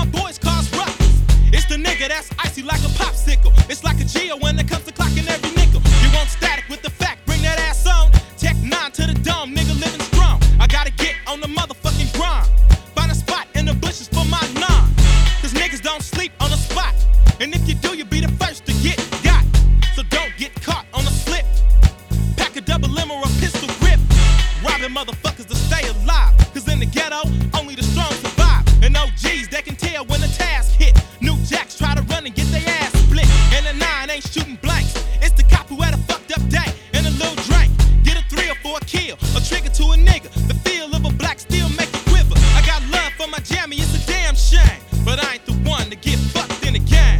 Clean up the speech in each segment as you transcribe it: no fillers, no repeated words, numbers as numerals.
my boys cause ruckus. It's the nigga that's icy like a popsicle. It's like a Geo when it comes to clocking every nickel. You want static with the fact, bring that ass on. Tech 9 to the dome, nigga living strong. I gotta get on the motherfucking grind. Find a spot in the bushes for my nine. Cause niggas don't sleep on the spot. And if you do, you'll be the first to get got. So don't get caught on a slip. Pack a double M or a pistol grip. Robbing motherfuckers to stay alive. Cause in the ghetto, only the strong survive. And OGs, they can tell when the task hit. New jacks try to run and get their ass split. And the 9 ain't shooting blanks. It's the cop who had a fucked up day and a little drink. Get a 3 or 4 kill, a trigger to a nigga. The feel of a black steel make you quiver. I got love for my jammy, it's a damn shame. But I ain't the one to get fucked in the game.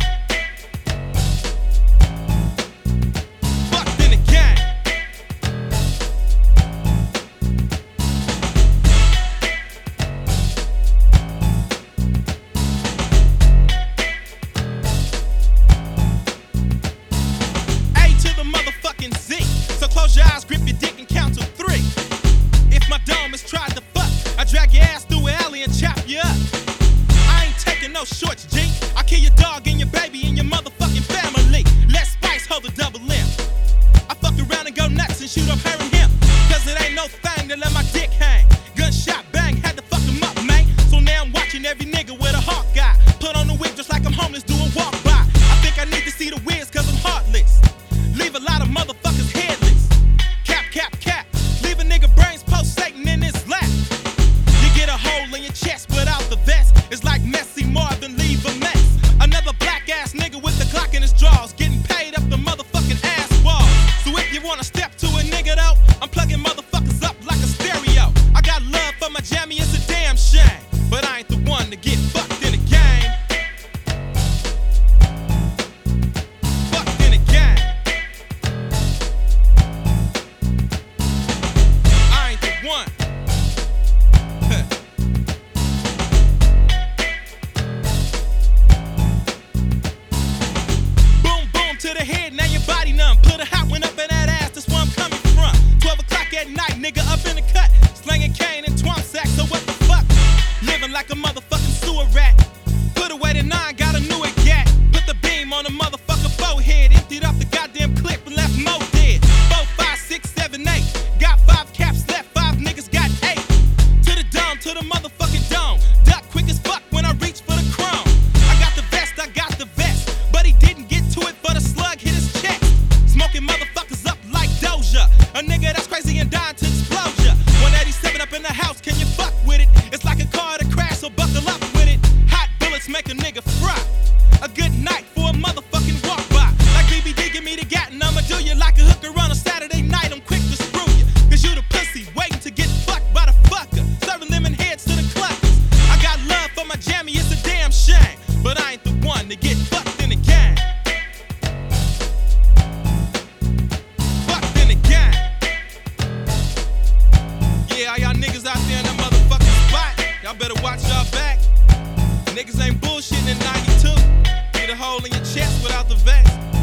Fucked in the game. A to the motherfucking Z. So close your eyes, grip your dick and count to 3. If my dome has tried to fuck, I drag your ass through an alley and chop you up. I ain't taking no shorts, G. I kill your dog and your baby and your motherfucking family. Let Spice hold the double M. I fuck around and go nuts and shoot up her and him. Cause it ain't no thing to let my dick hang. Gunshot bang, had to fuck him up, man. So now I'm watching every nigga with a hawk guy. Put on the wig just like I'm homeless doing walk by. I think I need to see the wiz cause I'm heartless. Leave a lot of motherfuckers headless. Cap, cap, cap. Leave a nigga brains pulsating in his lap. You get a hole in your chest without the vest. It's like Messi Marvin, leave a mess. Another black ass nigga with the Glock in his drawers, getting paid up the motherfucking ass wall. So if you wanna step to a nigga though, I'm plugging motherfuckers up like a stereo. I got love for my jammy, it's a damn shame. But I ain't the one to get fucked in the game. Fucked in the game. I ain't the one. Boom, boom to the head, now your body numb. Put a hot one up in that ass, that's where I'm coming from. 12 o'clock at night, nigga up in the cut. Slanging cane and twomp sack, so what the fuck? Living like a motherfucking sewer rat. Put away the 9, got a new gat. Put the beam on the motherfucker forehead. Emptied off the goddamn clip and left Mo dead. 4, 5, 6, 7, 8. Got 5 caps left, 5 niggas got 8. To the motherfucking dome. Duck quick as fuck when I reach for the chrome. I got the vest, but he didn't get to it for the slug hit his chest. Smoking motherfuckers up like Doja. A nigga that's crazy and dying to explode ya. 187 up in the house, can you fuck with it? It's like a car to crash, so buckle up with it. Hot bullets make a nigga fry. A good night for a motherfucking walk by. Like BBD, give me the gat and I'ma do you like a hooker on a Saturday night. I'm quick to screw you, cause you the pussy waiting to get fucked by the fucker. Serving lemon heads to the cluckers. I got love for my jammy, it's a damn shame. But I ain't the one to get fucked in the game. Fucked in the game. Yeah, all y'all niggas out there in that motherfucking spot, y'all better watch y'all back. Niggas ain't bullshitting in 92. Get a hole in your chest without the vest.